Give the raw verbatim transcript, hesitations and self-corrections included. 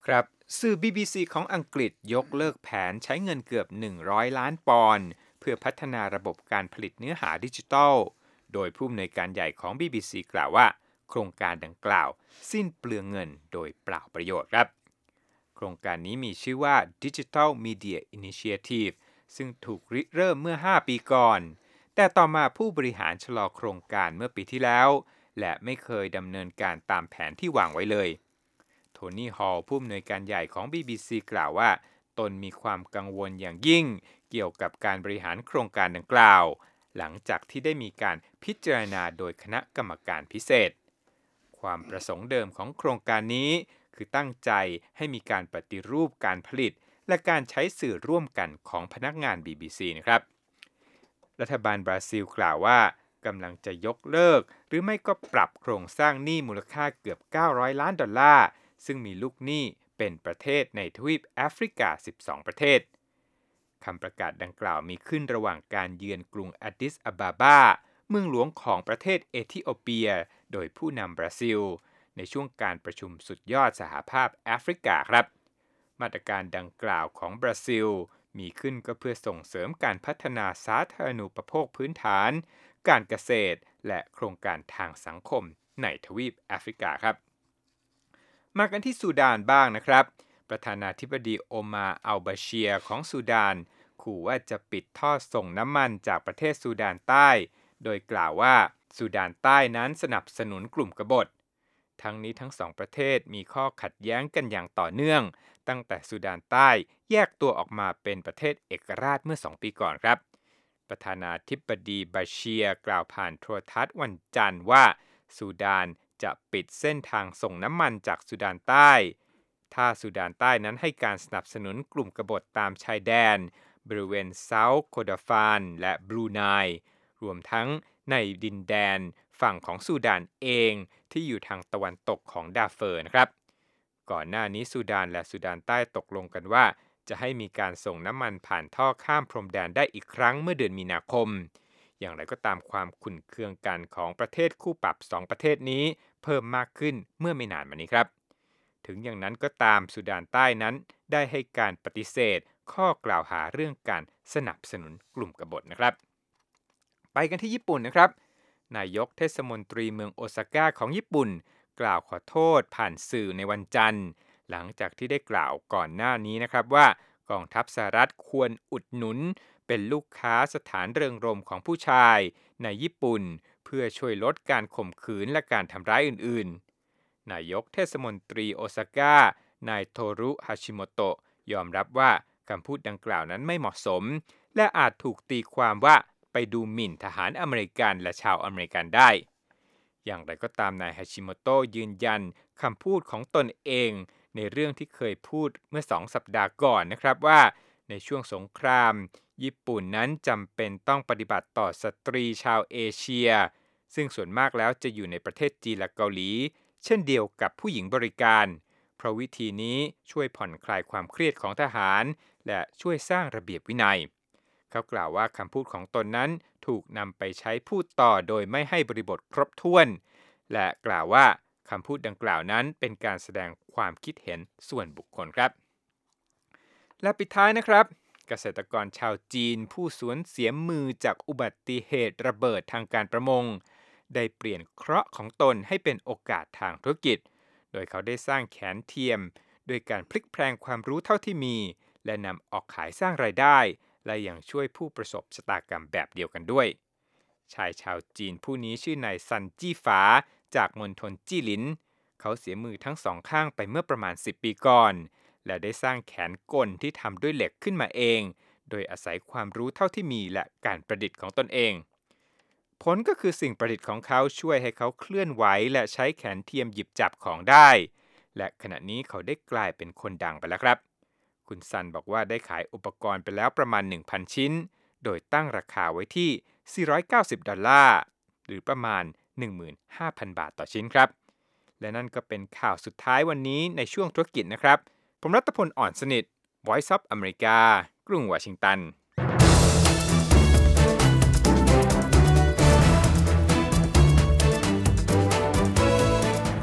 ครับสื่อ บี บี ซี ของอังกฤษยกเลิกแผนใช้เงินเกือบหนึ่งร้อยล้านปอนด์เพื่อพัฒนาระบบการผลิตเนื้อหาดิจิทัลโดยผู้อำนวยการใหญ่ของ บี บี ซี กล่าวว่าโครงการดังกล่าวสิ้นเปลืองเงินโดยเปล่าประโยชน์ครับโครงการนี้มีชื่อว่า Digital Media Initiative ซึ่งถูกริเริ่มเมื่อห้าปีก่อนแต่ต่อมาผู้บริหารชะลอโครงการเมื่อปีที่แล้วและไม่เคยดำเนินการตามแผนที่วางไว้เลยโทนี่ฮอลล์ผู้อำนวยการใหญ่ของ บี บี ซี กล่าวว่าตนมีความกังวลอย่างยิ่งเกี่ยวกับการบริหารโครงการดังกล่าวหลังจากที่ได้มีการพิจารณาโดยคณะกรรมการพิเศษความประสงค์เดิมของโครงการนี้คือตั้งใจให้มีการปฏิรูปการผลิตและการใช้สื่อร่วมกันของพนักงาน บี บี ซี นะครับรัฐบาลบราซิลกล่าวว่ากำลังจะยกเลิกหรือไม่ก็ปรับโครงสร้างหนี้มูลค่าเกือบเก้าร้อยล้านดอลลาร์ซึ่งมีลูกหนี้เป็นประเทศในทวีปแอฟริกาสิบสองประเทศคำประกาศดังกล่าวมีขึ้นระหว่างการเยือนกรุงอาดิสอะบาบาเมืองหลวงของประเทศเอธิโอเปียโดยผู้นำบราซิลในช่วงการประชุมสุดยอดสหภาพแอฟริกาครับมาตรการดังกล่าวของบราซิลมีขึ้นก็เพื่อส่งเสริมการพัฒนาสาธารณูปโภคพื้นฐานการเกษตรและโครงการทางสังคมในทวีปแอฟริกาครับมากันที่ซูดานบ้างนะครับประธานาธิบดีโอมาร์อัลบาเชียของซูดานขู่ว่าจะปิดท่อส่งน้ำมันจากประเทศซูดานใต้โดยกล่าวว่าซูดานใต้นั้นสนับสนุนกลุ่มกบฏทั้งนี้ทั้งสองประเทศมีข้อขัดแย้งกันอย่างต่อเนื่องตั้งแต่ซูดานใต้แยกตัวออกมาเป็นประเทศเอกราชเมื่อสองปีก่อนครับประธานาธิบดีบาเชียกล่าวผ่านโทรทัศน์วันจันทร์ว่าซูดานจะปิดเส้นทางส่งน้ำมันจากซูดานใต้ถ้าซูดานใต้นั้นให้การสนับสนุนกลุ่มกบฏตามชายแดนบริเวณเซาท์โคดาฟานและบรูไนรวมทั้งในดินแดนฝั่งของซูดานเองที่อยู่ทางตะวันตกของดาร์เฟอร์นะครับก่อนหน้านี้ซูดานและซูดานใต้ตกลงกันว่าจะให้มีการส่งน้ำมันผ่านท่อข้ามพรมแดนได้อีกครั้งเมื่อเดือนมีนาคมอย่างไรก็ตามความขุ่นเคืองกันของประเทศคู่ปรับสองประเทศนี้เพิ่มมากขึ้นเมื่อไม่นานมานี้ครับถึงอย่างนั้นก็ตามซูดานใต้นั้นได้ให้การปฏิเสธข้อกล่าวหาเรื่องการสนับสนุนกลุ่มกบฏนะครับไปกันที่ญี่ปุ่นนะครับนายกเทศมนตรีเมืองโอซาก้าของญี่ปุ่นกล่าวขอโทษผ่านสื่อในวันจันทร์หลังจากที่ได้กล่าวก่อนหน้านี้นะครับว่ากองทัพสหรัฐควรอุดหนุนเป็นลูกค้าสถานเริงรมย์ของผู้ชายในญี่ปุ่นเพื่อช่วยลดการข่มขืนและการทำร้ายอื่นๆนายกเทศมนตรีโอซาก้านายโทรุฮาชิโมโตะยอมรับว่าคำพูดดังกล่าวนั้นไม่เหมาะสมและอาจถูกตีความว่าไปดูหมิ่นทหารอเมริกันและชาวอเมริกันได้อย่างไรก็ตามนายฮาชิโมโตะยืนยันคำพูดของตนเองในเรื่องที่เคยพูดเมื่อสองสัปดาห์ก่อนนะครับว่าในช่วงสงครามญี่ปุ่นนั้นจำเป็นต้องปฏิบัติต่อสตรีชาวเอเชียซึ่งส่วนมากแล้วจะอยู่ในประเทศจีนและเกาหลีเช่นเดียวกับผู้หญิงบริการเพราะวิธีนี้ช่วยผ่อนคลายความเครียดของทหารและช่วยสร้างระเบียบวินัยเขากล่าวว่าคำพูดของตนนั้นถูกนำไปใช้พูดต่อโดยไม่ให้บริบทครบถ้วนและกล่าวว่าคำพูดดังกล่าวนั้นเป็นการแสดงความคิดเห็นส่วนบุคคลครับและปิดท้ายนะครับเกษตรกรชาวจีนผู้สูญเสียมือจากอุบัติเหตุระเบิดทางการประมงได้เปลี่ยนเคราะห์ของตนให้เป็นโอกาสทางธุรกิจโดยเขาได้สร้างแขนเทียมโดยการพลิกแพลงความรู้เท่าที่มีและนำออกขายสร้างรายได้และยังช่วยผู้ประสบชะตากรรมแบบเดียวกันด้วยชายชาวจีนผู้นี้ชื่อนายซันจี้ฝาจากมณฑลจี้หลินเขาเสียมือทั้งสองข้างไปเมื่อประมาณสิบปีก่อนและได้สร้างแขนกลที่ทำด้วยเหล็กขึ้นมาเองโดยอาศัยความรู้เท่าที่มีและการประดิษฐ์ของตนเองผลก็คือสิ่งประดิษฐ์ของเขาช่วยให้เขาเคลื่อนไหวและใช้แขนเทียมหยิบจับของได้และขณะนี้เขาได้กลายเป็นคนดังไปแล้วครับคุณซันบอกว่าได้ขายอุปกรณ์ไปแล้วประมาณ หนึ่งพัน ชิ้นโดยตั้งราคาไว้ที่สี่ร้อยเก้าสิบดอลลาร์หรือประมาณ หนึ่งหมื่นห้าพัน บาทต่อชิ้นครับและนั่นก็เป็นข่าวสุดท้ายวันนี้ในช่วงธุรกิจนะครับผมรัตพล อ่อนสนิท Voice of America กรุงวอชิงตัน